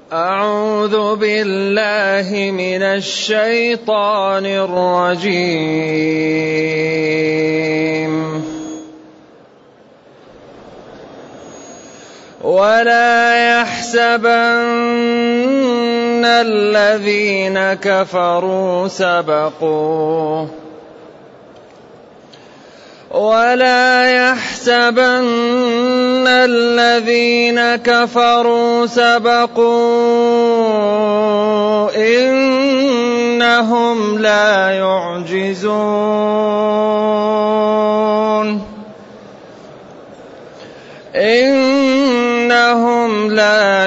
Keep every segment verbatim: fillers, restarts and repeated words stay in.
أعوذ بالله من الشيطان الرجيم. ولا يحسبن الذين كفروا سبقوا ولا يحسبن الذين كفروا سبقوا إنهم لا يعجزون إنهم لا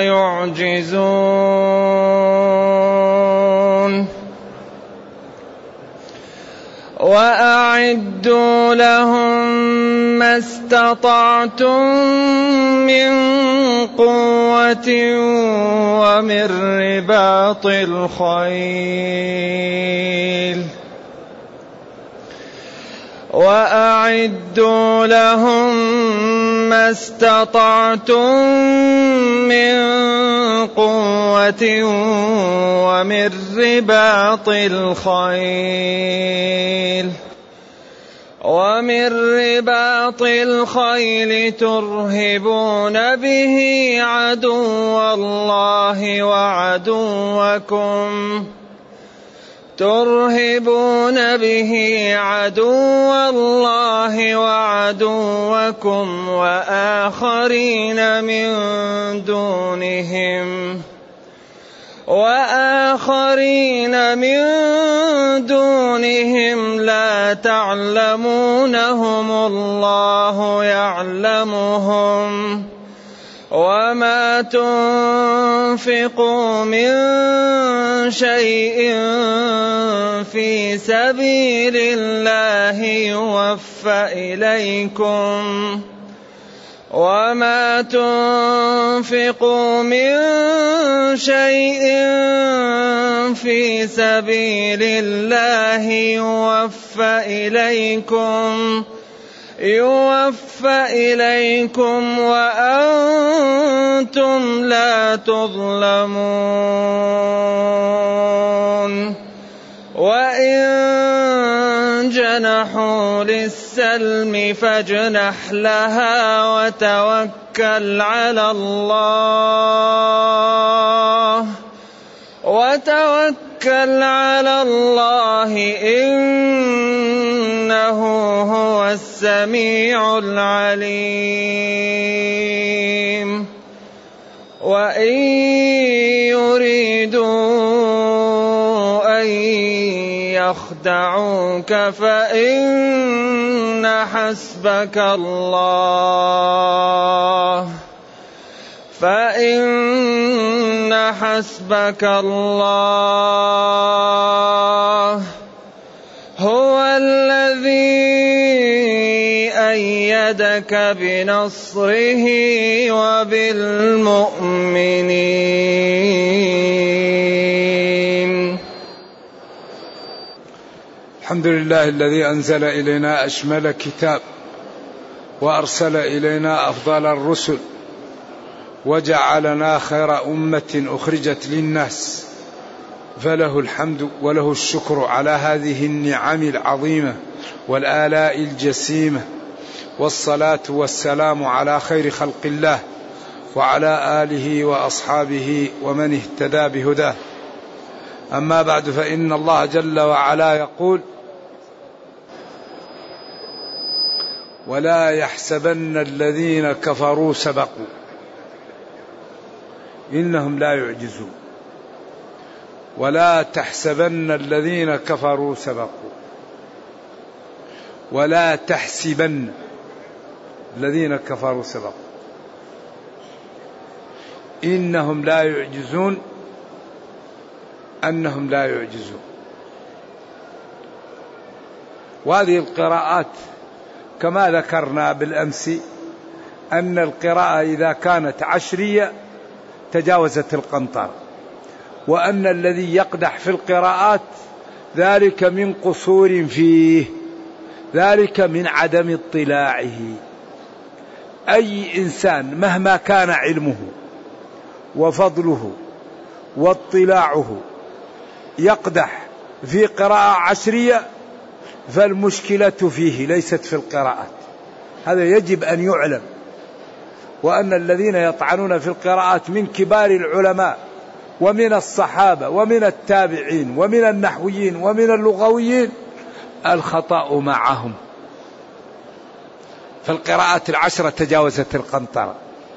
يعجزون وأعدوا لهم ما استطعتم من قوة ومن رباط الخيل وأعدوا لهم ما استطعتم من قوة ومن رباط الخيل ومن رباط الخيل ترهبون به عدو الله وعدوكم ترهبون به عدو الله وعدوكم وآخرين من دونهم وآخرين من دونهم لا تعلمونهم الله يعلمهم وما تنفقوا من شيء في سبيل الله يوفى إليكم وما تنفقوا من شيء في سبيل الله يوفى إليكم يوفى إليكم وأنتم لا تظلمون وإن جنحوا للسلم فاجنح لها وتوكل على الله وتوكل على الله إنه هو السميع العليم وإن يريدوا أن يخدعوك فإن حسبك الله فإن حسبك الله هو الذي أيدك بنصره وبالمؤمنين. الحمد لله الذي أنزل إلينا أشمل كتاب وأرسل إلينا أفضل الرسل وجعلنا خير أمة أخرجت للناس، فله الحمد وله الشكر على هذه النعم العظيمة والآلاء الجسيمة، والصلاة والسلام على خير خلق الله وعلى آله وأصحابه ومن اهتدى بهداه. أما بعد، فإن الله جل وعلا يقول: ولا يحسبن الذين كفروا سبقوا إنهم لا يعجزون. ولا تحسبن الذين كفروا سبقوا ولا تحسبن الذين كفروا سبقوا إنهم لا يعجزون أنهم لا يعجزون. وهذه القراءات كما ذكرنا بالأمس أن القراءة إذا كانت عشرية تجاوزت القنطرة، وأن الذي يقدح في القراءات ذلك من قصور فيه، ذلك من عدم اطلاعه. أي إنسان مهما كان علمه وفضله واطلاعه يقدح في قراءة عشرية فالمشكلة فيه ليست في القراءات. هذا يجب أن يعلم. وأن الذين يطعنون في القراءات من كبار العلماء ومن الصحابة ومن التابعين ومن النحويين ومن اللغويين الخطأ معهم. فالقراءات العشرة تجاوزت القنطرة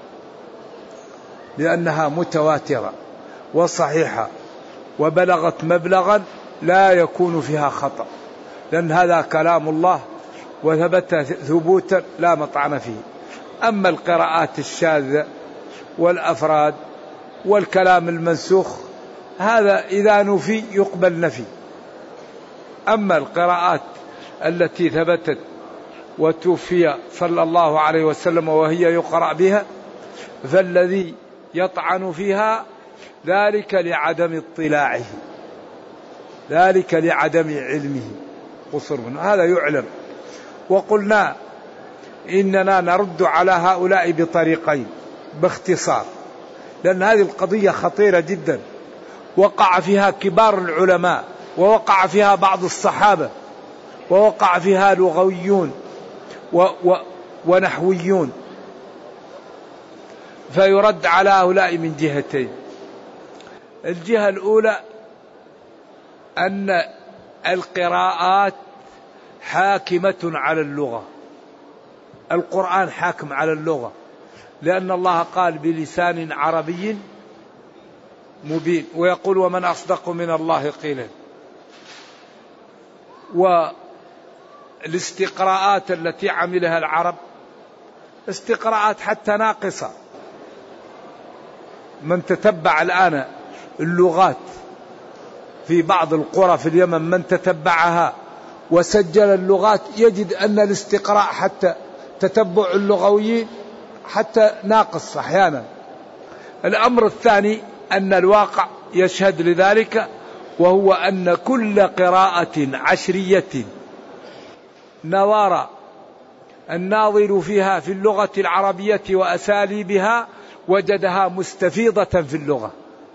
لأنها متواترة وصحيحة وبلغت مبلغا لا يكون فيها خطأ، لأن هذا كلام الله وثبت ثبوتا لا مطعن فيه. أما القراءات الشاذة والأفراد والكلام المنسوخ هذا إذا نفي يقبل نفي. أما القراءات التي ثبتت وتوفي صلى الله عليه وسلم وهي يقرأ بها فالذي يطعن فيها ذلك لعدم اطلاعه، ذلك لعدم علمه قصر منه. هذا يعلم. وقلنا إننا نرد على هؤلاء بطريقين باختصار، لأن هذه القضية خطيرة جدا وقع فيها كبار العلماء ووقع فيها بعض الصحابة ووقع فيها لغويون و و ونحويون. فيرد على هؤلاء من جهتين. الجهة الأولى أن القراءات حاكمة على اللغة، القرآن حاكم على اللغة، لأن الله قال بلسان عربي مبين، ويقول ومن أصدق من الله قيلا. والاستقراءات التي عملها العرب استقراءات حتى ناقصة. من تتبع الآن اللغات في بعض القرى في اليمن من تتبعها وسجل اللغات يجد أن الاستقراء حتى تتبع اللغويين حتى ناقص أحيانا. الأمر الثاني أن الواقع يشهد لذلك، وهو أن كل قراءة عشرية نظر الناظر فيها في اللغة العربية وأساليبها وجدها مستفيضة في اللغة.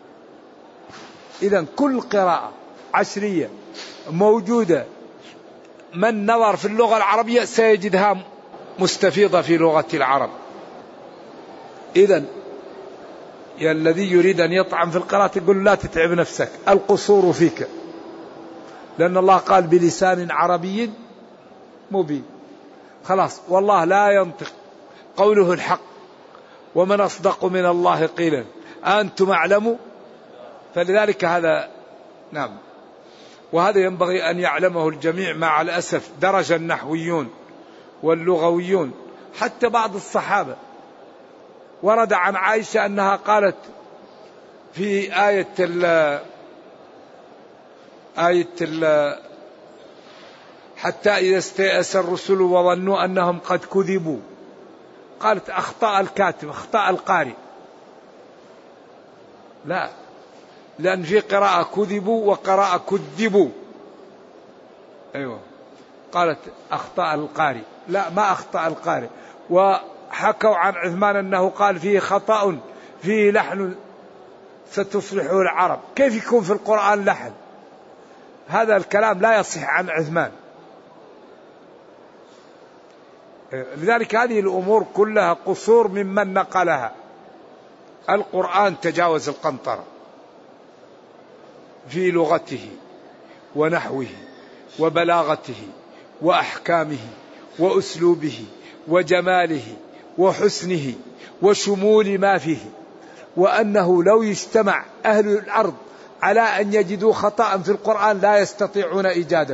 إذن كل قراءة عشرية موجودة من نظر في اللغة العربية سيجدها مستفيضة في لغة العرب. إذن يا الذي يريد أن يطعن في القراءة يقول لا تتعب نفسك، القصور فيك، لأن الله قال بلسان عربي مبين. خلاص، والله لا ينطق، قوله الحق، ومن أصدق من الله قيلا أنتم أعلموا. فلذلك هذا نعم، وهذا ينبغي أن يعلمه الجميع. مع الأسف درج النحويون واللغويون حتى بعض الصحابة. ورد عن عائشة أنها قالت في آية ال آية ال حتى إذا استيأس الرسل وظنوا أنهم قد كذبوا، قالت أخطأ الكاتب، أخطأ القارئ. لا، لأن في قراءة كذبوا وقراءة كذبوا. أيوة، قالت أخطأ القارئ، لا ما أخطأ القارئ. وحكوا عن عثمان أنه قال فيه خطأ فيه لحن ستصلحه العرب. كيف يكون في القرآن لحن؟ هذا الكلام لا يصح عن عثمان. لذلك هذه الأمور كلها قصور ممن نقلها. القرآن تجاوز القنطرة في لغته ونحوه وبلاغته وأحكامه وأسلوبه وجماله وحسنه وشمول ما فيه، وأنه لو يجتمع أهل الأرض على أن يجدوا خطأ في القرآن لا يستطيعون إيجاده،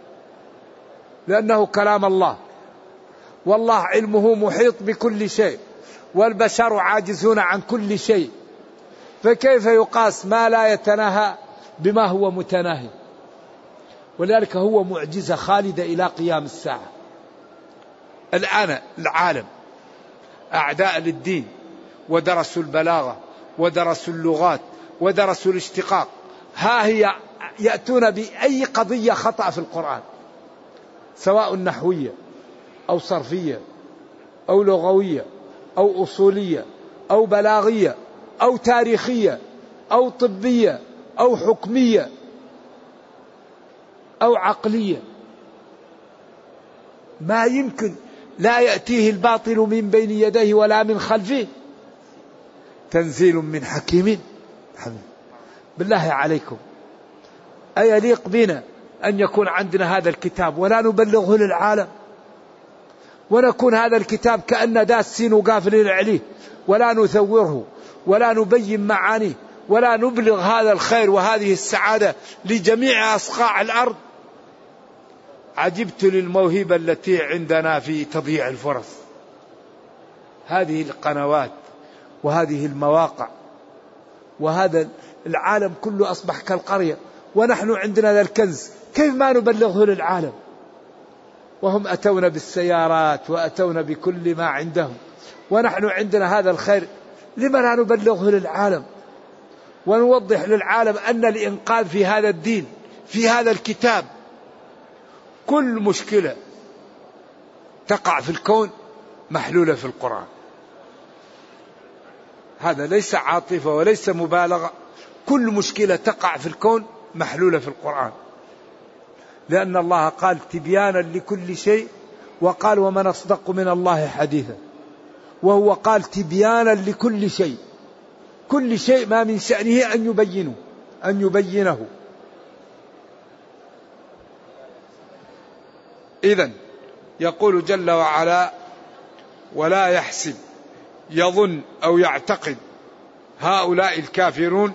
لأنه كلام الله، والله علمه محيط بكل شيء، والبشر عاجزون عن كل شيء، فكيف يقاس ما لا يتناهى بما هو متناهي؟ ولذلك هو معجزة خالدة إلى قيام الساعة. الآن العالم أعداء للدين ودرسوا البلاغة ودرسوا اللغات ودرسوا الاشتقاق، ها هي يأتون بأي قضية خطأ في القرآن، سواء نحوية أو صرفية أو لغوية أو أصولية أو بلاغية أو تاريخية، أو طبية أو حكمية أو عقلية، ما يمكن، لا يأتيه الباطل من بين يديه ولا من خلفه، تنزيل من حكيم حميد. بالله عليكم، أيليق بنا أن يكون عندنا هذا الكتاب ولا نبلغه للعالم، ونكون هذا الكتاب كأن داسين وقافلين عليه، ولا نثوره ولا نبين معانيه ولا نبلغ هذا الخير وهذه السعادة لجميع أصقاع الأرض؟ عجبت للموهبة التي عندنا في تضييع الفرص. هذه القنوات وهذه المواقع وهذا العالم كله أصبح كالقرية، ونحن عندنا ذا الكنز، كيف ما نبلغه للعالم؟ وهم أتونا بالسيارات وأتونا بكل ما عندهم، ونحن عندنا هذا الخير، لما لا نبلغه للعالم ونوضح للعالم أن الإنقاذ في هذا الدين، في هذا الكتاب. كل مشكلة تقع في الكون محلولة في القرآن. هذا ليس عاطفة وليس مبالغة، كل مشكلة تقع في الكون محلولة في القرآن، لأن الله قال تبيانا لكل شيء، وقال ومن أصدق من الله حديثا، وهو قال تبيانا لكل شيء، كل شيء ما من شأنه أن يبينه أن يبينه. إذن يقول جل وعلا: ولا يحسب، يظن أو يعتقد هؤلاء الكافرون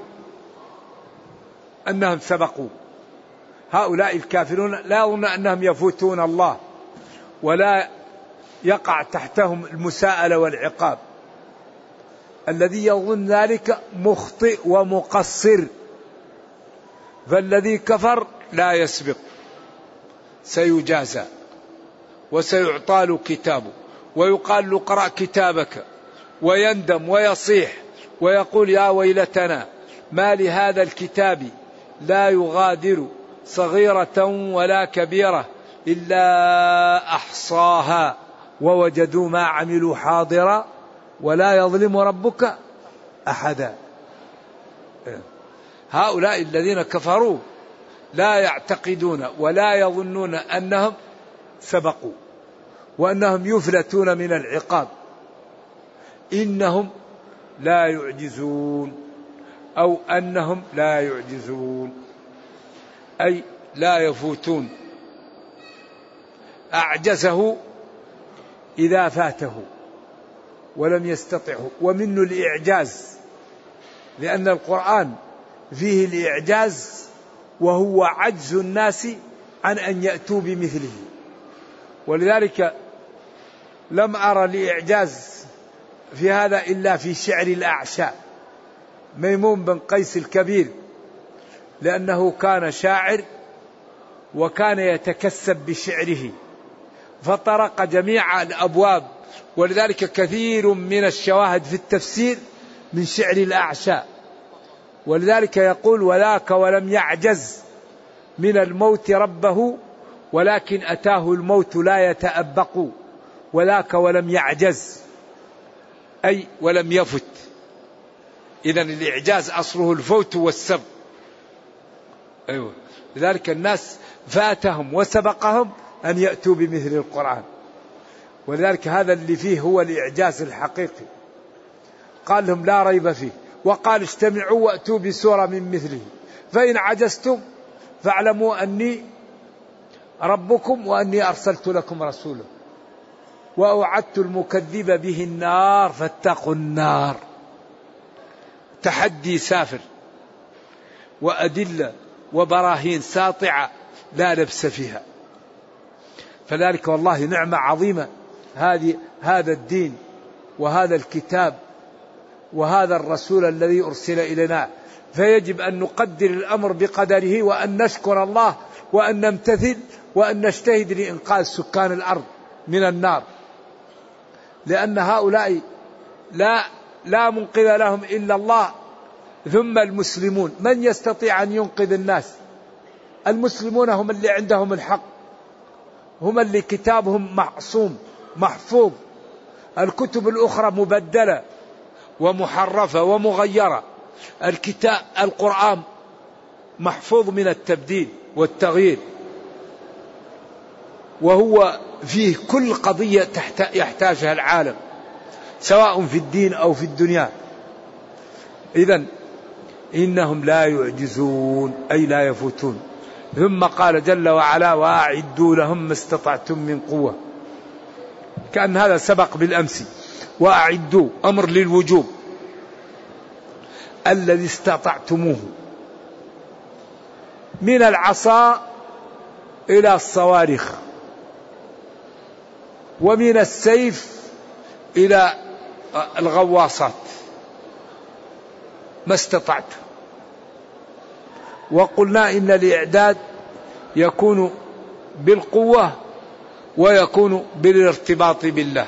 أنهم سبقوا. هؤلاء الكافرون لا يظن أنهم يفوتون الله، ولا يقع تحتهم المساءلة والعقاب. الذي يظن ذلك مخطئ ومقصر. فالذي كفر لا يسبق، سيجازى وسيعطى له كتابه، ويقال له اقرأ كتابك، ويندم ويصيح ويقول يا ويلتنا ما لهذا الكتاب لا يغادر صغيرة ولا كبيرة إلا أحصاها ووجدوا ما عملوا حاضرا ولا يظلم ربك أحدا. هؤلاء الذين كفروا لا يعتقدون ولا يظنون أنهم سبقوا وأنهم يفلتون من العقاب، إنهم لا يعجزون، أو أنهم لا يعجزون أي لا يفوتون. أعجزه إذا فاته ولم يستطعه، ومنه الإعجاز، لأن القرآن فيه الإعجاز وهو عجز الناس عن أن يأتوا بمثله. ولذلك لم أرى الإعجاز في هذا إلا في شعر الأعشاء، ميمون بن قيس الكبير، لأنه كان شاعر وكان يتكسب بشعره فطرق جميع الأبواب. ولذلك كثير من الشواهد في التفسير من شعر الأعشاء. ولذلك يقول ولاك ولم يعجز من الموت ربه، ولكن أتاه الموت لا يتأبق. ولاك ولم يعجز أي ولم يفت. إذن الإعجاز أصله الفوت والسبق. أيوة. لذلك الناس فاتهم وسبقهم أن يأتوا بمثل القرآن، ولذلك هذا اللي فيه هو الإعجاز الحقيقي. قال لهم لا ريب فيه، وقال اجتمعوا وأتوا بسورة من مثله، فإن عجزتم فاعلموا أني ربكم وأني أرسلت لكم رسولا وأوعدت المكذب به النار فاتقوا النار. تحدي سافر وأدلة وبراهين ساطعة لا لبس فيها. فذلك والله نعمة عظيمة هذه، هذا الدين وهذا الكتاب وهذا الرسول الذي أرسل إلينا. فيجب أن نقدر الأمر بقدره، وأن نشكر الله، وأن نمتثل، وأن نجتهد لإنقاذ سكان الأرض من النار، لأن هؤلاء لا لا منقذ لهم إلا الله ثم المسلمون. من يستطيع أن ينقذ الناس؟ المسلمون هم اللي عندهم الحق، هم اللي كتابهم معصوم محفوظ. الكتب الأخرى مبدلة ومحرفة ومغيرة، الكتاب القرآن محفوظ من التبديل والتغيير، وهو فيه كل قضية يحتاجها العالم سواء في الدين أو في الدنيا. إذن إنهم لا يعجزون أي لا يفوتون. ثم قال جل وعلا وأعدوا لهم ما استطعتم من قوة، كأن هذا سبق بالأمس. وأعدوا أمر للوجوب، الذي استطعتموه من العصا إلى الصواريخ، ومن السيف إلى الغواصات، ما استطعت. وقلنا إن الإعداد يكون بالقوة ويكون بالارتباط بالله،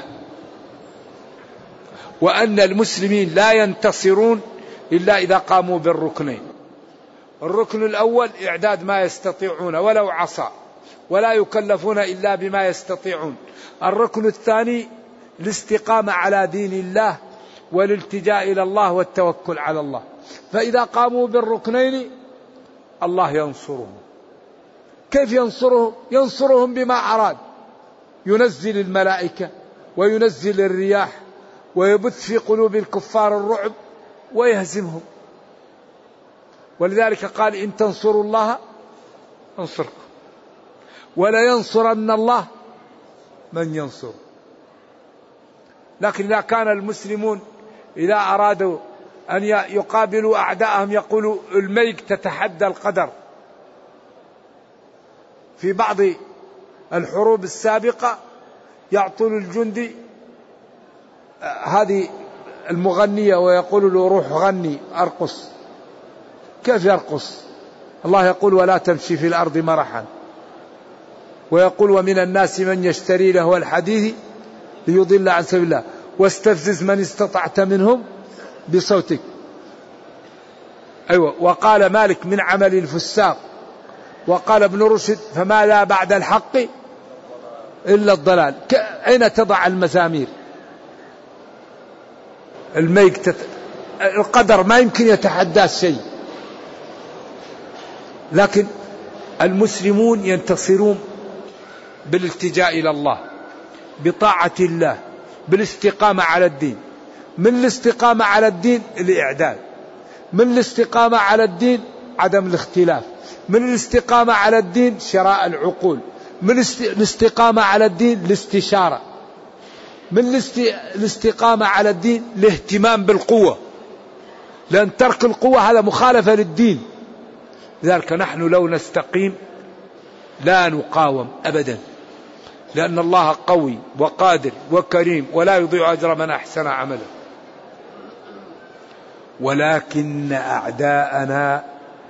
وأن المسلمين لا ينتصرون إلا إذا قاموا بالركنين. الركن الأول إعداد ما يستطيعون ولو عصا، ولا يكلفون إلا بما يستطيعون. الركن الثاني الاستقامة على دين الله والالتجاء إلى الله والتوكل على الله. فإذا قاموا بالركنين الله ينصرهم. كيف ينصرهم؟ ينصرهم بما أراد، ينزل الملائكة وينزل الرياح ويبث في قلوب الكفار الرعب ويهزمهم. ولذلك قال إن تنصروا الله انصركم ولا ينصرن الله من ينصر. لكن إذا كان المسلمون إذا أرادوا أن يقابلوا أعداءهم يقولوا الميك تتحدى القدر. في بعض الحروب السابقة يعطون الجندي هذه المغنية ويقول له روح غني أرقص. كيف يرقص؟ الله يقول ولا تمشي في الأرض مرحا، ويقول ومن الناس من يشتري له الحديث ليضل عن سبيل الله واستفزز من استطعت منهم بصوتك. أيوة. وقال مالك من عمل الفساق. وقال ابن رشد فما لا بعد الحق إلا الضلال. أين تضع المزامير؟ الميك تت... القدر ما يمكن يتحدى شيء. لكن المسلمون ينتصرون بالالتجاء إلى الله، بطاعة الله، بالاستقامة على الدين. من الاستقامة على الدين الإعداد، من الاستقامة على الدين عدم الاختلاف، من الاستقامة على الدين شراء العقول، من الاستقامة على الدين الاستشارة، من الاستقامة على الدين الاهتمام بالقوة، لأن ترك القوة هذا مخالفة للدين. لذلك نحن لو نستقيم لا نقاوم أبدا، لأن الله قوي وقادر وكريم ولا يضيع أجر من أحسن عملا. ولكن أعداءنا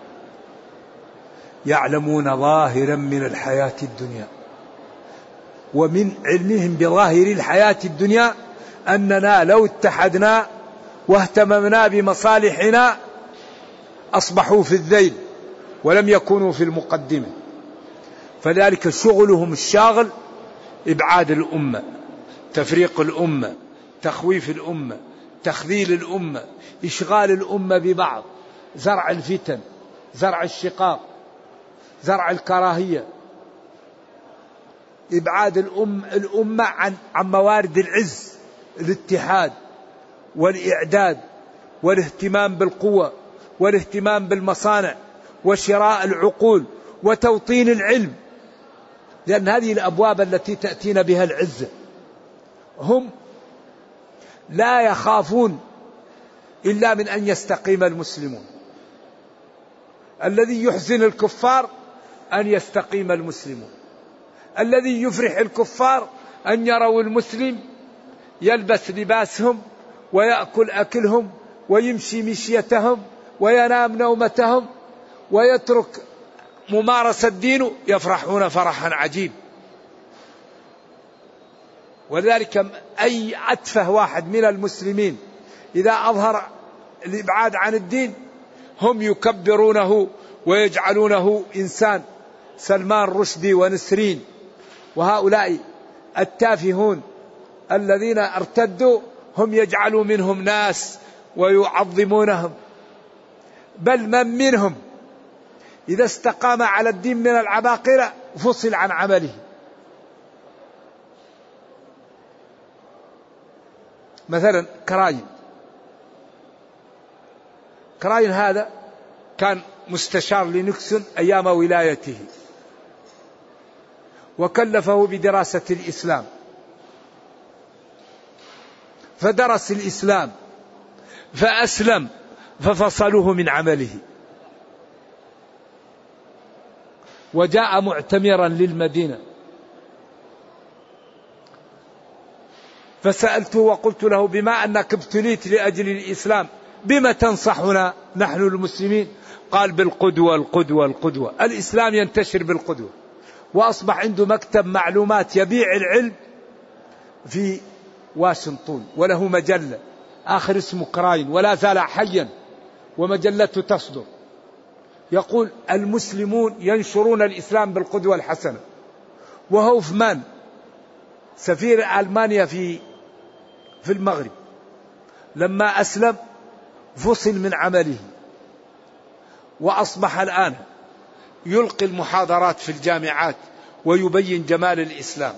يعلمون ظاهرا من الحياة الدنيا، ومن علمهم بظاهر الحياة الدنيا أننا لو اتحدنا واهتممنا بمصالحنا أصبحوا في الذيل ولم يكونوا في المقدمة. فذلك شغلهم الشاغل إبعاد الأمة، تفريق الأمة، تخويف الأمة، تخذيل الأمة، إشغال الأمة ببعض، زرع الفتن، زرع الشقاق، زرع الكراهية، إبعاد الأم الأمة عن عن موارد العز، الاتحاد والإعداد والاهتمام بالقوة والاهتمام بالمصانع وشراء العقول وتوطين العلم، لأن هذه الأبواب التي تأتينا بها العزة. هم لا يخافون إلا من أن يستقيم المسلمون. الذي يحزن الكفار أن يستقيم المسلمون، الذي يفرح الكفار أن يروا المسلم يلبس لباسهم ويأكل أكلهم ويمشي مشيتهم وينام نومتهم ويترك ممارسة دينه، يفرحون فرحا عجيب. ولذلك أي أتفه واحد من المسلمين إذا أظهر الإبعاد عن الدين هم يكبرونه ويجعلونه إنسان. سلمان رشدي ونسرين وهؤلاء التافهون الذين ارتدوا هم يجعلوا منهم ناس ويعظمونهم. بل من منهم إذا استقام على الدين من العباقرة فصل عن عمله. مثلا كراين، كراين هذا كان مستشار لنيكسون أيام ولايته، وكلفه بدراسة الإسلام، فدرس الإسلام فأسلم ففصلوه من عمله، وجاء معتمرا للمدينة، فسألته وقلت له بما أنك ابتليت لأجل الإسلام بما تنصحنا نحن المسلمين؟ قال بالقدوة القدوة القدوة. الإسلام ينتشر بالقدوة، وأصبح عنده مكتب معلومات يبيع العلم في واشنطن، وله مجلة آخر اسمه كراين ولا زال حيا ومجلته تصدر، يقول المسلمون ينشرون الإسلام بالقدوة الحسنة. وهوفمان سفير ألمانيا في في المغرب لما أسلم فصل من عمله، وأصبح الآن يلقي المحاضرات في الجامعات ويبين جمال الإسلام.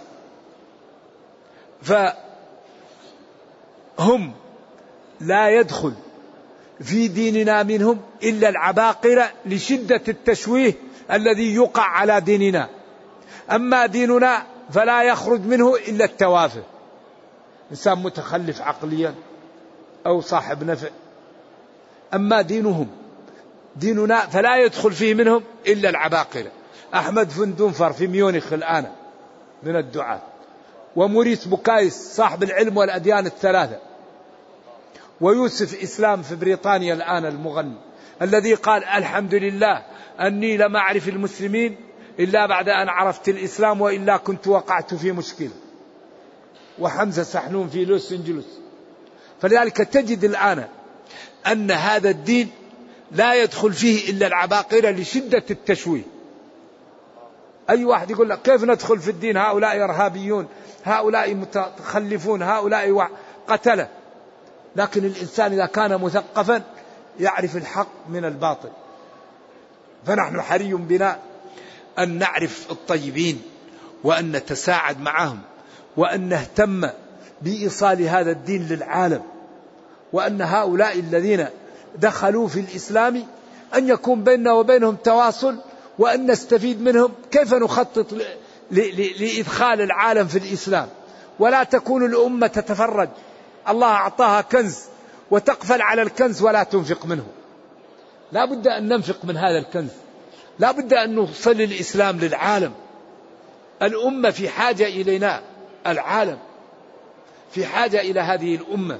فهم لا يدخل في ديننا منهم إلا العباقرة لشدة التشويه الذي يقع على ديننا، أما ديننا فلا يخرج منه إلا التوافه، إنسان متخلف عقليا أو صاحب نفع. أما دينهم ديننا فلا يدخل فيه منهم إلا العباقرة. أحمد فندونفر في ميونخ الآن من الدعاة، وموريس بوكايس صاحب العلم والأديان الثلاثة، ويوسف إسلام في بريطانيا الآن المغني الذي قال الحمد لله أني لم أعرف المسلمين إلا بعد أن عرفت الإسلام وإلا كنت وقعت في مشكلة، وحمزة سحنون في لوس أنجلوس. فلذلك تجد الآن أن هذا الدين لا يدخل فيه إلا العباقرة لشدة التشويه. أي واحد يقول لك كيف ندخل في الدين، هؤلاء إرهابيون، هؤلاء متخلفون، هؤلاء قتلة. لكن الإنسان إذا كان مثقفا يعرف الحق من الباطل. فنحن حري بنا أن نعرف الطيبين وأن نتساعد معهم، وأن نهتم بإيصال هذا الدين للعالم، وأن هؤلاء الذين دخلوا في الإسلام أن يكون بيننا وبينهم تواصل، وأن نستفيد منهم كيف نخطط لإدخال العالم في الإسلام. ولا تكون الأمة تتفرج، الله أعطاها كنز وتقفل على الكنز ولا تنفق منه. لا بد أن ننفق من هذا الكنز، لا بد أن نوصل الإسلام للعالم. الأمة في حاجة إلينا، العالم في حاجة إلى هذه الأمة.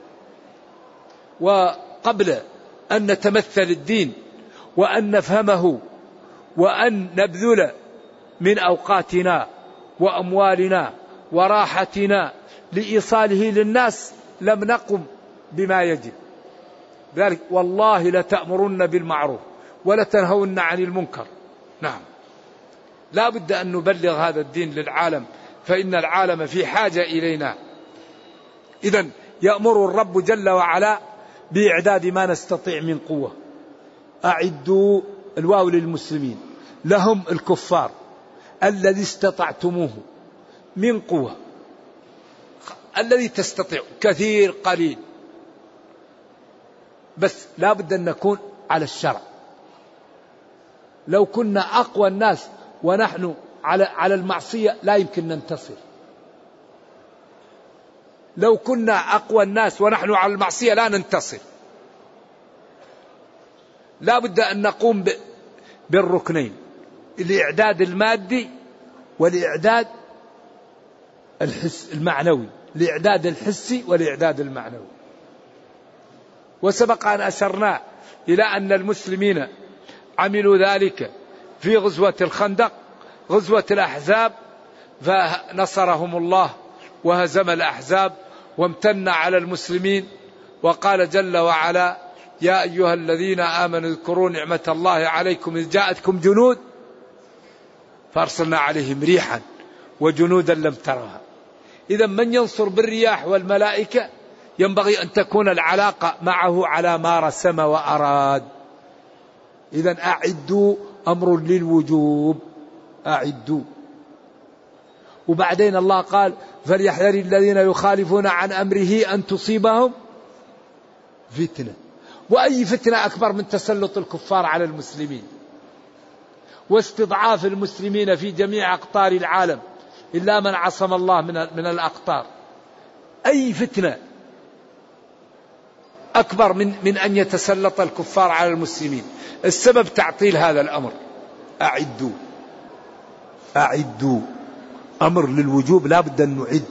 وقبل أن نتمثل الدين وأن نفهمه وأن نبذل من أوقاتنا وأموالنا وراحتنا لإيصاله للناس لم نقم بما يجب. ذلك والله لتأمرن بالمعروف ولتنهون عن المنكر. نعم، لا بد أن نبلغ هذا الدين للعالم، فإن العالم في حاجة إلينا. إذن يأمر الرب جل وعلا بإعداد ما نستطيع من قوة. أعدوا، الواو للمسلمين، لهم الكفار الذي استطعتموه من قوة. الذي تستطيع كثير قليل، بس لا بد أن نكون على الشرع. لو كنا أقوى الناس ونحن على على المعصية لا يمكن ننتصر. لو كنا أقوى الناس ونحن على المعصية لا ننتصر. لا بد أن نقوم بالركنين، الإعداد المادي والإعداد الحس المعنوي، الإعداد الحسي والإعداد المعنوي. وسبق أن أشرنا إلى أن المسلمين عملوا ذلك في غزوة الخندق، غزوة الأحزاب، فنصرهم الله وهزم الأحزاب وامتن على المسلمين، وقال جل وعلا: يا أيها الذين آمنوا اذكروا نعمة الله عليكم إذ جاءتكم جنود فأرسلنا عليهم ريحا وجنودا لم تروها. إذا من ينصر بالرياح والملائكة ينبغي أن تكون العلاقة معه على ما رسم وأراد. إذن أعدوا أمر للوجوب، أعدوا. وبعدين الله قال فليحذر الذين يخالفون عن أمره أن تصيبهم فتنة. وأي فتنة أكبر من تسلط الكفار على المسلمين واستضعاف المسلمين في جميع أقطار العالم إلا من عصم الله من من الأقطار. أي فتنة أكبر من من أن يتسلط الكفار على المسلمين. السبب تعطيل هذا الأمر. أعدوا أعدوا أمر للوجوب، لا بد أن نعد.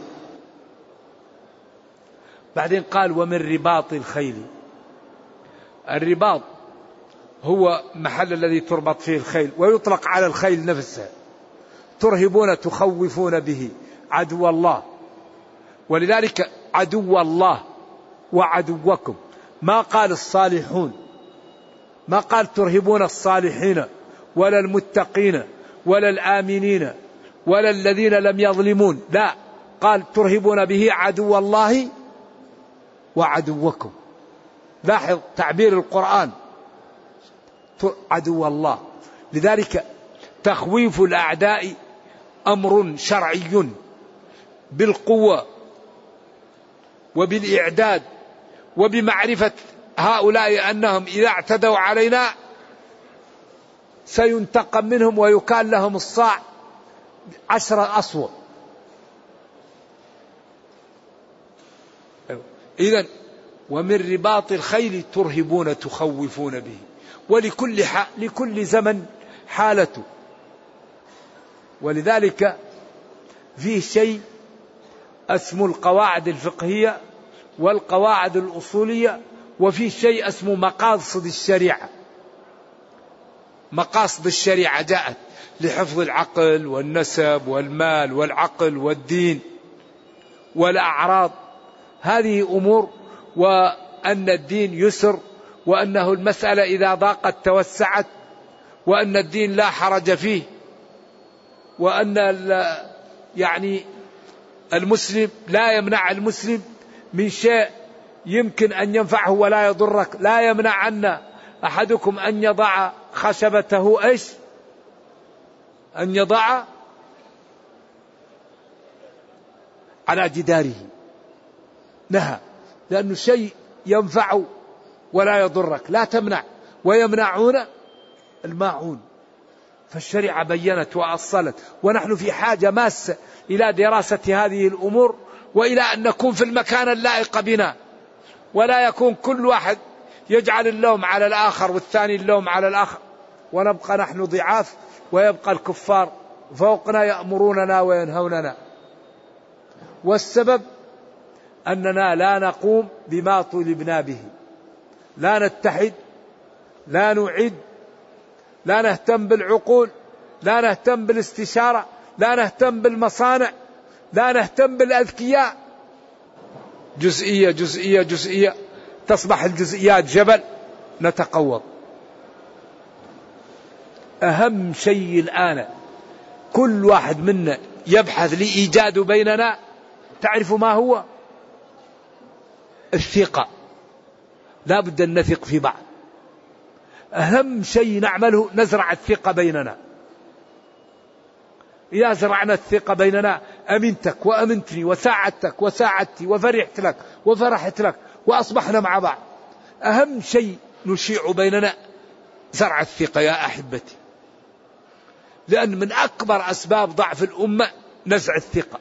بعدين قال ومن رباط الخيل. الرباط هو محل الذي تربط فيه الخيل، ويطلق على الخيل نفسها. ترهبون تخوفون به عدو الله، ولذلك عدو الله وعدوكم. ما قال الصالحون، ما قال ترهبون الصالحين ولا المتقين ولا الآمنين ولا الذين لم يظلمون، لا، قال ترهبون به عدو الله وعدوكم. لاحظ تعبير القرآن، عدو الله. لذلك تخويف الأعداء أمر شرعي بالقوة وبالإعداد وبمعرفة هؤلاء أنهم إذا اعتدوا علينا سينتقم منهم ويكال لهم الصاع عشر أصوات. إذن ومن رباط الخيل ترهبون تخوفون به. ولكل ح... لكل زمن حالته. ولذلك فيه شيء اسمه القواعد الفقهية والقواعد الأصولية، وفيه شيء اسمه مقاصد الشريعة. مقاصد الشريعة جاءت لحفظ العقل والنسب والمال والعقل والدين والأعراض، هذه أمور، وأن الدين يسر، وأنه المسألة إذا ضاقت توسعت، وأن الدين لا حرج فيه، وأن يعني المسلم لا يمنع المسلم من شيء يمكن أن ينفعه ولا يضرك. لا يمنع أن أحدكم أن يضع خشبته إيش؟ أن يضع على جداره، نهى، لأنه شيء ينفع ولا يضرك لا تمنع. ويمنعون الماعون. فالشريعة بينت وأصلت، ونحن في حاجة ماسة إلى دراسة هذه الأمور، وإلى أن نكون في المكان اللائق بنا، ولا يكون كل واحد يجعل اللوم على الآخر والثاني اللوم على الآخر، ونبقى نحن ضعاف ويبقى الكفار فوقنا يأمروننا وينهوننا. والسبب أننا لا نقوم بما طلبنا به، لا نتحد، لا نعد، لا نهتم بالعقول، لا نهتم بالاستشارة، لا نهتم بالمصانع، لا نهتم بالأذكياء. جزئية جزئية جزئية تصبح الجزئيات جبل نتقوض. أهم شيء الآن كل واحد منا يبحث لإيجاد بيننا، تعرف ما هو؟ الثقة. لا بد أن نثق في بعض. أهم شيء نعمله نزرع الثقة بيننا. إذا زرعنا الثقة بيننا أمنتك وأمنتني وساعدتك وساعدتي وفرحت لك وفرحت لك وأصبحنا مع بعض. أهم شيء نشيع بيننا زرع الثقة يا أحبتي، لأن من أكبر أسباب ضعف الأمة نزع الثقة.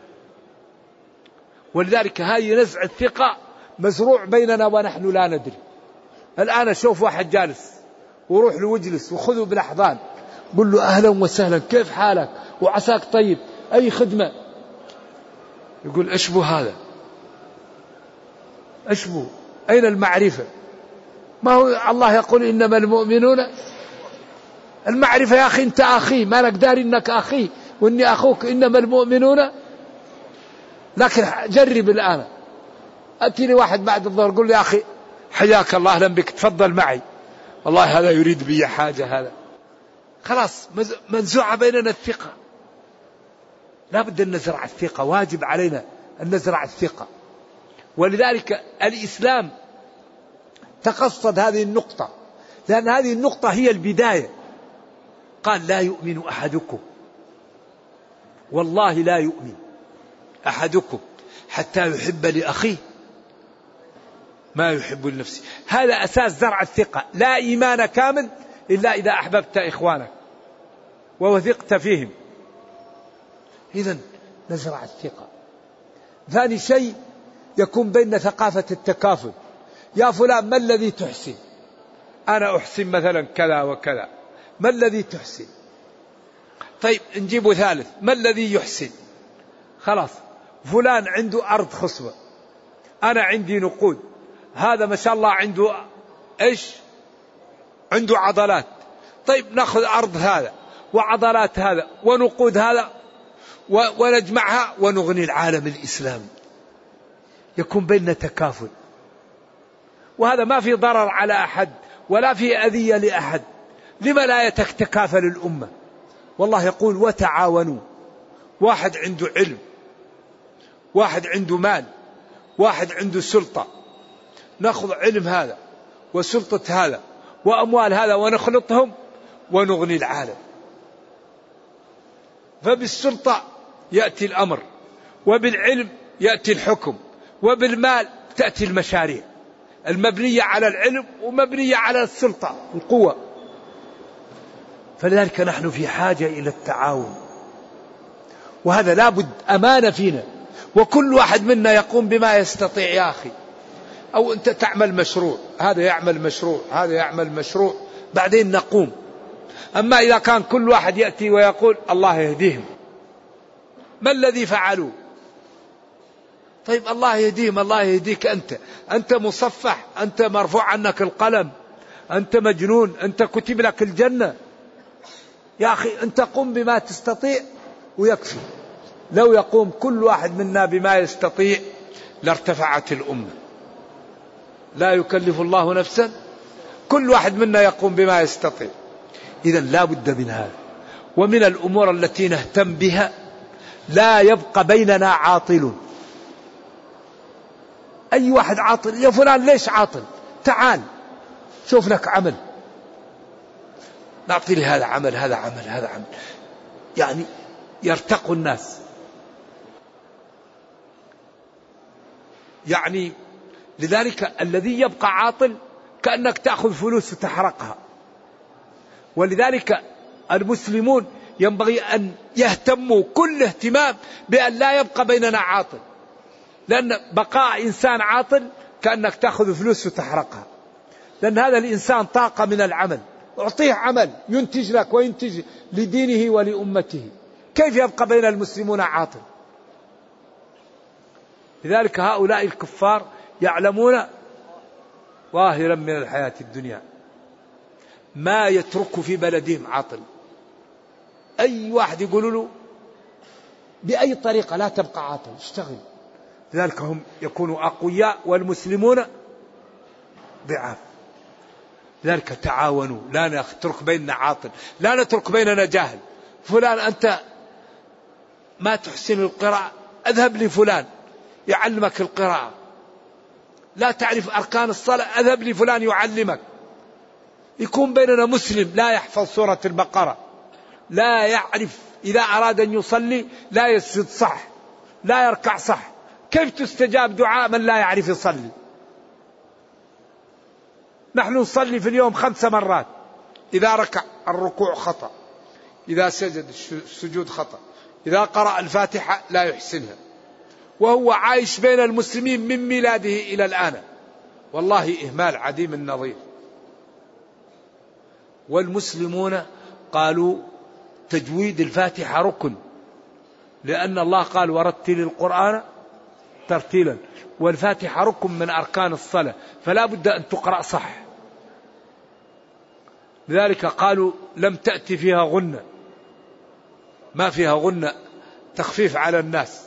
ولذلك هاي نزع الثقة مزروع بيننا ونحن لا ندري. الآن شوف واحد جالس وروح له واجلس وخذه بالأحضان، قل له أهلا وسهلا، كيف حالك وعساك طيب، أي خدمة، يقول إيش بو هذا، إيش بو، أين المعرفة؟ ما هو الله يقول إنما المؤمنون، المعرفة يا أخي أنت أخي، ما لك داري إنك أخي وإني أخوك، إنما المؤمنون. لكن جرب الآن، أتي لي واحد بعد الظهر قل لي يا أخي حياك الله أهلا بك تفضل معي، والله هذا يريد بي حاجة، هذا خلاص منزوعة بيننا الثقة. لا بد أن نزرع الثقة، واجب علينا أن نزرع الثقة. ولذلك الإسلام تقصد هذه النقطة، لأن هذه النقطة هي البداية. قال لا يؤمن أحدكم، والله لا يؤمن أحدكم حتى يحب لأخيه ما يحب لنفسه. هذا أساس زرع الثقة. لا إيمان كامل إلا إذا أحببت إخوانك ووثقت فيهم. إذن نزرع الثقة. ثاني شيء يكون بين ثقافة التكافل. يا فلان ما الذي تحسن؟ أنا أحسن مثلا كذا وكذا. ما الذي تحسن؟ طيب نجيب ثالث. ما الذي يحسن؟ خلاص فلان عنده أرض خصبة، أنا عندي نقود، هذا ما شاء الله عنده إيش؟ عنده عضلات. طيب نأخذ أرض هذا وعضلات هذا ونقود هذا ونجمعها ونغني العالم الإسلامي. يكون بيننا تكافل، وهذا ما في ضرر على أحد ولا في أذية لأحد. لما لا يتكافل الأمة؟ والله يقول وتعاونوا. واحد عنده علم، واحد عنده مال، واحد عنده سلطة، نأخذ علم هذا وسلطة هذا وأموال هذا ونخلطهم ونغني العالم. فبالسلطة يأتي الأمر، وبالعلم يأتي الحكم، وبالمال تأتي المشاريع المبنية على العلم ومبنية على السلطة القوة. فلذلك نحن في حاجة إلى التعاون، وهذا لابد أمانة فينا، وكل واحد منا يقوم بما يستطيع. يا أخي أو أنت تعمل مشروع، هذا يعمل مشروع، هذا يعمل مشروع، بعدين نقوم. أما إذا كان كل واحد يأتي ويقول الله يهديهم، ما الذي فعلوا؟ طيب الله يهديهم، الله يهديك أنت، أنت مصفح، أنت مرفوع عنك القلم، أنت مجنون، أنت كتب لك الجنة. يا أخي أنت قم بما تستطيع ويكفي. لو يقوم كل واحد منا بما يستطيع لارتفعت الأمة. لا يكلف الله نفسا، كل واحد منا يقوم بما يستطيع. إذن لا بد من هذا. ومن الأمور التي نهتم بها لا يبقى بيننا عاطل. أي واحد عاطل، يا فلان ليش عاطل؟ تعال شوف لك عمل، نعطي لي هذا عمل، هذا عمل، هذا عمل، يعني يرتق الناس. يعني لذلك الذي يبقى عاطل كأنك تأخذ فلوس وتحرقها. ولذلك المسلمون ينبغي أن يهتموا كل اهتمام بأن لا يبقى بيننا عاطل، لأن بقاء إنسان عاطل كأنك تأخذ فلوس وتحرقها. لأن هذا الإنسان طاقة من العمل، أعطيه عمل ينتج لك وينتج لدينه ولأمته. كيف يبقى بين المسلمون عاطل؟ لذلك هؤلاء الكفار يعلمون ظاهرا من الحياة الدنيا، ما يترك في بلدهم عاطل. أي واحد يقول له بأي طريقة لا تبقى عاطل، اشتغل. لذلك هم يكونوا أقوياء والمسلمون ضعاف. لذلك تعاونوا، لا نترك بيننا عاطل، لا نترك بيننا جاهل. فلان أنت ما تحسن القراءة، اذهب لفلان يعلمك القراءة. لا تعرف أركان الصلاة، اذهب لفلان يعلمك. يكون بيننا مسلم لا يحفظ سورة البقرة، لا يعرف إذا أراد أن يصلي لا يسجد صح، لا يركع صح. كيف تستجاب دعاء من لا يعرف يصلي؟ نحن نصلي في اليوم خمس مرات، إذا ركع الركوع خطأ، إذا سجد السجود خطأ، إذا قرأ الفاتحة لا يحسنها، وهو عايش بين المسلمين من ميلاده إلى الآن. والله إهمال عديم النظير. والمسلمون قالوا تجويد الفاتحة ركن، لأن الله قال ورتل القرآن ترتيلا، والفاتحة ركن من أركان الصلاة، فلا بد أن تقرأ صح. لذلك قالوا لم تأتي فيها غنة، ما فيها غنة، تخفيف على الناس،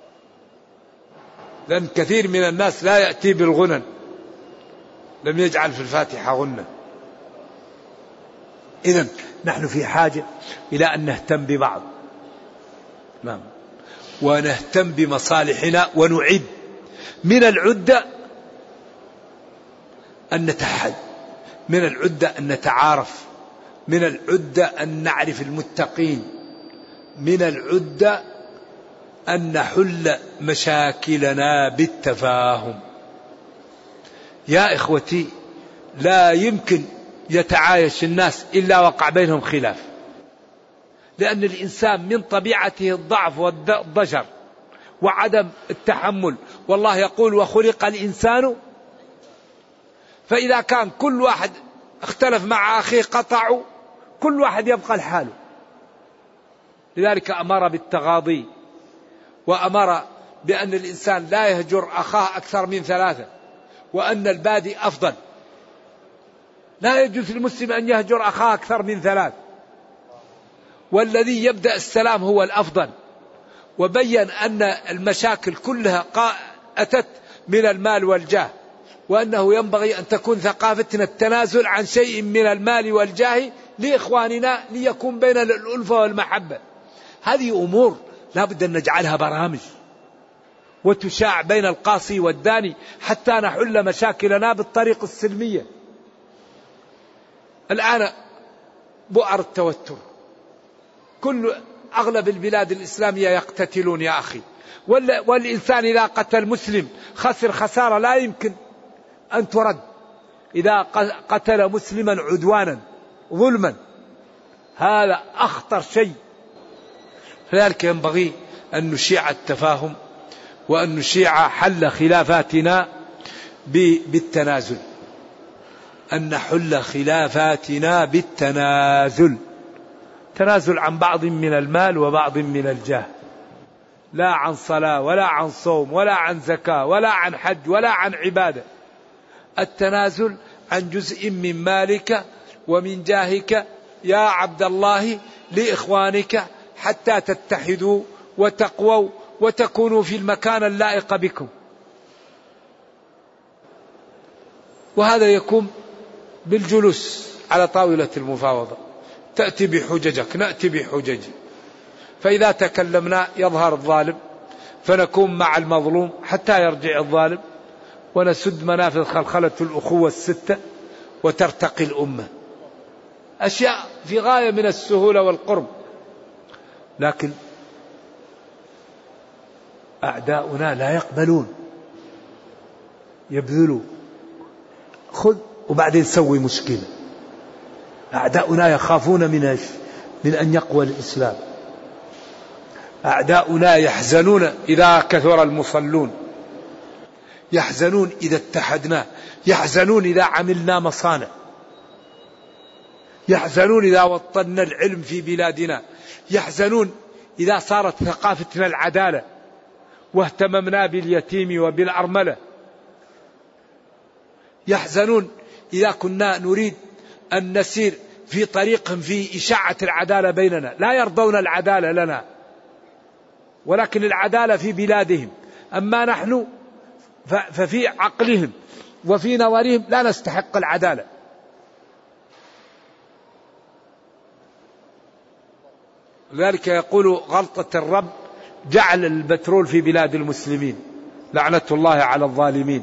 لأن كثير من الناس لا يأتي بالغنن، لم يجعل في الفاتحة غنة. إذن نحن في حاجة إلى أن نهتم ببعض، نعم، ونهتم بمصالحنا، ونعد من العدة أن نتحد. من العدة أن نتعارف، من العدة أن نعرف المتقين، من العدة أن نحل مشاكلنا بالتفاهم. يا إخوتي، لا يمكن يتعايش الناس إلا وقع بينهم خلاف، لأن الإنسان من طبيعته الضعف والضجر وعدم التحمل، والله يقول وخلق الإنسان، فإذا كان كل واحد اختلف مع أخيه قطعوا، كل واحد يبقى لحاله. لذلك أمر بالتغاضي، وأمر بأن الإنسان لا يهجر أخاه أكثر من ثلاثة، وأن البادئ أفضل. لا يجوز للمسلم أن يهجر أخاه أكثر من ثلاث، والذي يبدأ السلام هو الأفضل. وبين أن المشاكل كلها أتت من المال والجاه، وأنه ينبغي أن تكون ثقافتنا التنازل عن شيء من المال والجاه لإخواننا ليكون بين الألفة والمحبة. هذه أمور لا بد أن نجعلها برامج وتشاع بين القاصي والداني حتى نحل مشاكلنا بالطريق السلمية. الآن بؤر التوتر، كل أغلب البلاد الإسلامية يقتتلون يا أخي، والإنسان إذا قتل مسلم خسر خسارة لا يمكن أن ترد. إذا قتل مسلما عدوانا ظلما هذا أخطر شيء. فذلك ينبغي أن نشيع التفاهم، وأن نشيع حل خلافاتنا بالتنازل، أن نحل خلافاتنا بالتنازل، تنازل عن بعض من المال وبعض من الجاه، لا عن صلاة ولا عن صوم ولا عن زكاة ولا عن حج ولا عن عبادة. التنازل عن جزء من مالك ومن جاهك يا عبد الله لإخوانك حتى تتحدوا وتقووا وتكونوا في المكان اللائق بكم. وهذا يكون بالجلوس على طاولة المفاوضة، تأتي بحججك نأتي بحججي، فإذا تكلمنا يظهر الظالم فنكون مع المظلوم حتى يرجع الظالم، ونسد منافذ خلخلة الأخوة الستة وترتقي الأمة. أشياء في غاية من السهولة والقرب، لكن أعداؤنا لا يقبلون، يبذلوا خذ وبعدين سوي مشكلة. أعداؤنا يخافون من من أن يقوى الإسلام. أعداؤنا يحزنون إذا كثر المصلون، يحزنون إذا اتحدنا، يحزنون إذا عملنا مصانع، يحزنون إذا وطنا العلم في بلادنا، يحزنون إذا صارت ثقافتنا العدالة واهتممنا باليتيم وبالأرملة، يحزنون إذا كنا نريد أن نسير في طريق في إشاعة العدالة بيننا. لا يرضون العدالة لنا، ولكن العدالة في بلادهم، أما نحن ففي عقلهم وفي نظرهم لا نستحق العدالة. لذلك يقول غلطة الرب جعل البترول في بلاد المسلمين، لعنة الله على الظالمين.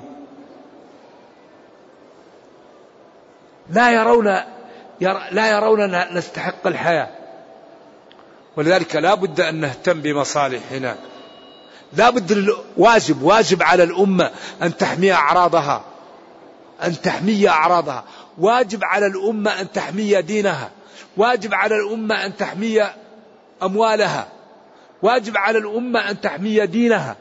لا يرون لا يرون أن نستحق الحياة، ولذلك لا بد أن نهتم بمصالحنا. لا بد، واجب واجب على الأمة أن تحمي أعراضها، أن تحمي أعراضها، واجب على الأمة أن تحمي دينها، واجب على الأمة أن تحمي أموالها، واجب على الأمة أن تحمي دينها،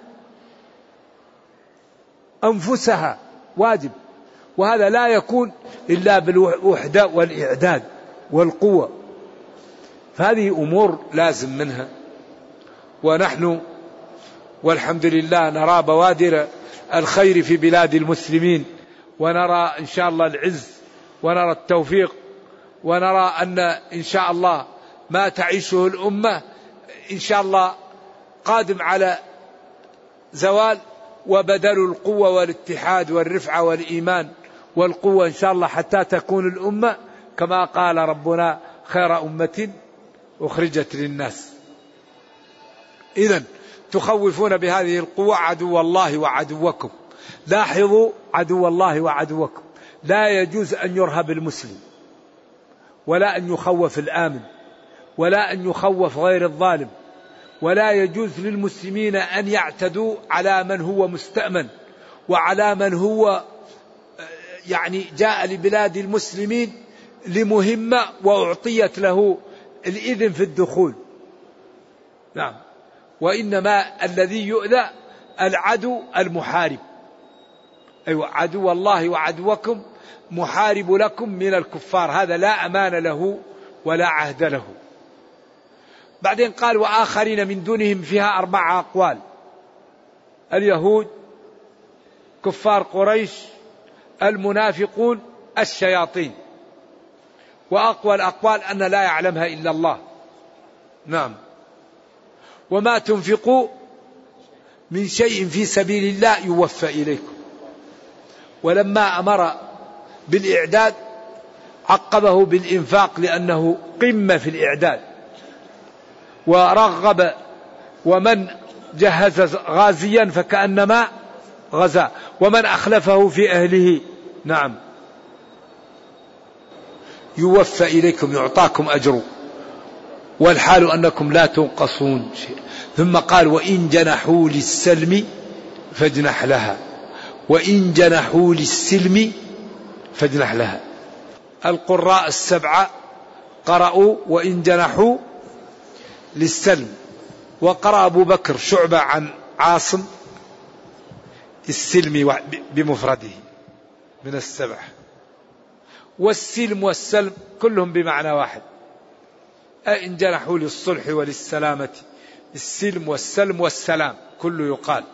أنفسها، واجب. وهذا لا يكون إلا بالوحدة والإعداد والقوة. فهذه أمور لازم منها. ونحن والحمد لله نرى بوادر الخير في بلاد المسلمين، ونرى إن شاء الله العز، ونرى التوفيق، ونرى أن إن شاء الله ما تعيشه الأمة إن شاء الله قادم على زوال، وبدل القوة والاتحاد والرفعة والإيمان والقوة إن شاء الله حتى تكون الأمة كما قال ربنا خير أمة أخرجت للناس. إذن تخوفون بهذه القوة عدو الله وعدوكم. لاحظوا عدو الله وعدوكم، لا يجوز أن يرهب المسلم، ولا أن يخوف الآمن، ولا أن يخوف غير الظالم، ولا يجوز للمسلمين أن يعتدوا على من هو مستأمن، وعلى من هو يعني جاء لبلاد المسلمين لمهمة وأعطيت له الإذن في الدخول. نعم. وإنما الذي يؤذى العدو المحارب، أيوة عدو الله وعدوكم محارب لكم من الكفار، هذا لا أمان له ولا عهد له. بعدين قال وآخرين من دونهم، فيها أربع أقوال: اليهود، كفار قريش، المنافقون، الشياطين. وأقوى الأقوال أن لا يعلمها إلا الله. نعم. وما تنفقوا من شيء في سبيل الله يوفى إليكم. ولما أمر بالإعداد عقبه بالإنفاق لأنه قمة في الإعداد، ورغب ومن جهز غازيا فكأنما غزا، ومن أخلفه في أهله نعم يوفى إليكم يعطاكم أجر، والحال أنكم لا تنقصون شيء. ثم قال وإن جنحوا للسلم فاجنح لها، وإن جنحوا للسلم فاجنح لها. القراء السبعة قرأوا وإن جنحوا للسلم، وقرأ أبو بكر شعبة عن عاصم السلم بمفرده من السبع. والسلم والسلم كلهم بمعنى واحد، أي إن جنحوا للصلح وللسلامة، السلم والسلم والسلام كله يقال.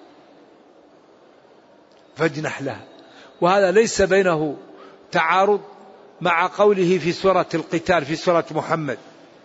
فاجنح لها، وهذا ليس بينه تعارض مع قوله في سورة القتال في سورة محمد.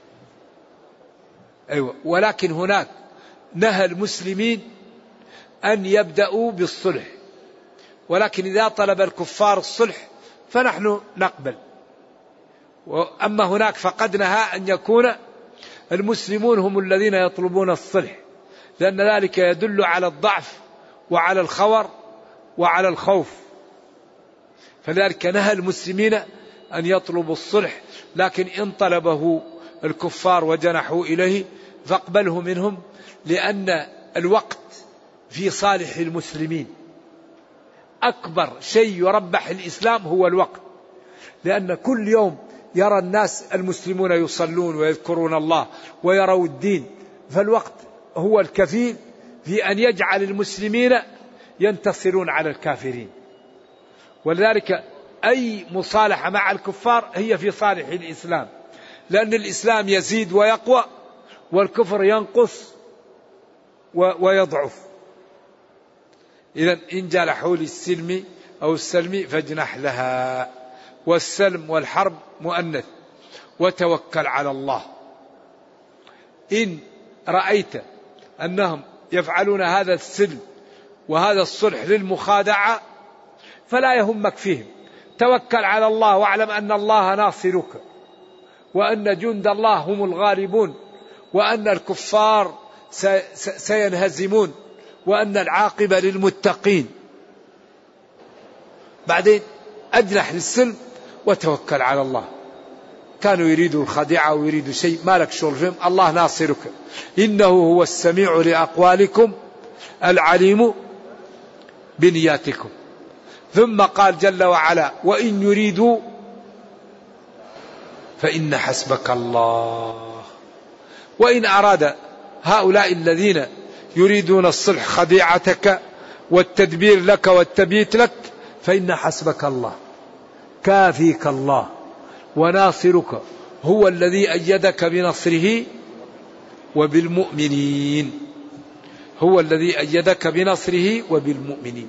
أيوة. ولكن هناك نهى المسلمين أن يبدأوا بالصلح، ولكن إذا طلب الكفار الصلح فنحن نقبل. أما هناك فقد نهى أن يكون المسلمون هم الذين يطلبون الصلح، لأن ذلك يدل على الضعف وعلى الخور وعلى الخوف. فلذلك نهى المسلمين أن يطلبوا الصلح، لكن إن طلبه الكفار وجنحوا إليه فاقبله منهم، لأن الوقت في صالح المسلمين. أكبر شيء يربح الإسلام هو الوقت، لأن كل يوم يرى الناس المسلمون يصلون ويذكرون الله ويروا الدين، فالوقت هو الكفيل في أن يجعل المسلمين ينتصرون على الكافرين. ولذلك أي مصالحة مع الكفار هي في صالح الإسلام، لأن الإسلام يزيد ويقوى والكفر ينقص ويضعف. إذن إن جنحوا للسلم أو السلم فاجنح لها. والسلم والحرب مؤنث. وتوكل على الله. إن رأيت أنهم يفعلون هذا السلم وهذا الصلح للمخادعة فلا يهمك فيهم، توكل على الله واعلم أن الله ناصرك، وأن جند الله هم الغالبون، وأن الكفار سينهزمون، وأن العاقبة للمتقين. بعدين أجنح للسلم وتوكل على الله. كانوا يريدوا الخديعة ويريدوا شيء ما لك شغل فيهم، الله ناصرك، إنه هو السميع لأقوالكم العليم بنياتكم. ثم قال جل وعلا وإن يريدوا فإن حسبك الله. وإن أراد هؤلاء الذين يريدون الصلح خديعتك والتدبير لك والتبييت لك فإن حسبك الله، كافيك الله وناصرك، هو الذي أيدك بنصره وبالمؤمنين، هو الذي أيدك بنصره وبالمؤمنين.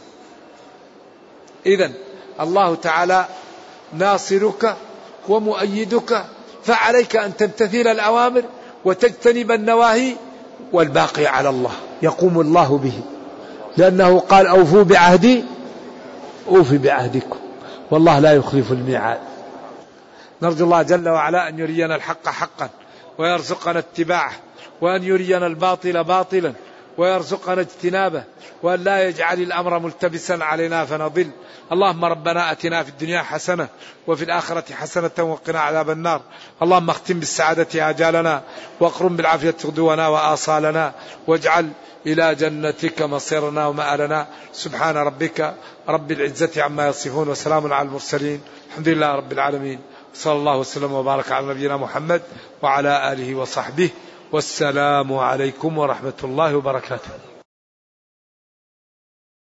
إذن الله تعالى ناصرك ومؤيدك، فعليك أن تمتثل الأوامر وتجتنب النواهي، والباقي على الله يقوم الله به، لأنه قال أوفوا بعهدي أوفي بعهدكم، والله لا يخلف الميعاد. نرجو الله جل وعلا أن يرينا الحق حقا ويرزقنا اتباعه، وأن يرينا الباطل باطلا ويرزقنا اجتنابه، وأن لا يجعل الأمر ملتبسا علينا فنضل. اللهم ربنا أتنا في الدنيا حسنة وفي الآخرة حسنة وقنا عذاب النار. اللهم اختم بالسعادة آجالنا واقرم بالعافية غدونا وآصالنا، واجعل إلى جنتك مصيرنا ومآلنا. سبحان ربك رب العزة عما يصفون وسلام على المرسلين، الحمد لله رب العالمين، صلى الله وسلم وبارك على نبينا محمد وعلى آله وصحبه، والسلام عليكم ورحمة الله وبركاته.